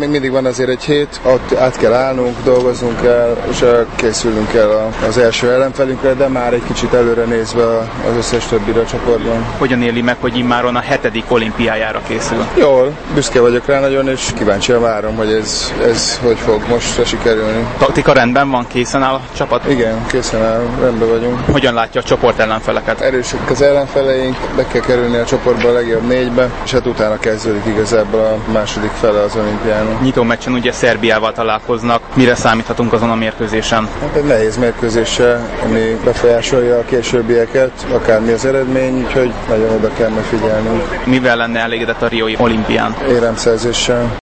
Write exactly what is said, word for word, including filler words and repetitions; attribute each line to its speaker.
Speaker 1: Még mindig van azért egy hét, ott át kell állnunk, dolgoznunk kell, és készülnünk kell az első ellenfelünkre, de már egy kicsit előre nézve az összes többire a csoportban.
Speaker 2: Hogyan éli meg, hogy immáron a hetedik olimpiájára készül?
Speaker 1: Jól, büszke vagyok rá nagyon, és kíváncsian várom, hogy ez, ez hogy fog most sikerülni.
Speaker 2: Taktika rendben van, készen áll a csapat?
Speaker 1: Igen, készen áll, rendben vagyunk.
Speaker 2: Hogyan látja a csoport ellenfeleket?
Speaker 1: Erősek az ellenfeleink, be kell kerülni a csoportba a legjobb négybe, és hát utána kezdődik igazából a második fele az olimpiának.
Speaker 2: Nyitó meccsen ugye Szerbiával találkoznak. Mire számíthatunk azon a mérkőzésen?
Speaker 1: Hát egy nehéz mérkőzéssel, ami befolyásolja a későbbieket, akármi az eredmény, úgyhogy nagyon oda kell megfigyelnünk.
Speaker 2: Mivel lenne elégedett a riói olimpián?
Speaker 1: Éremszerzéssel.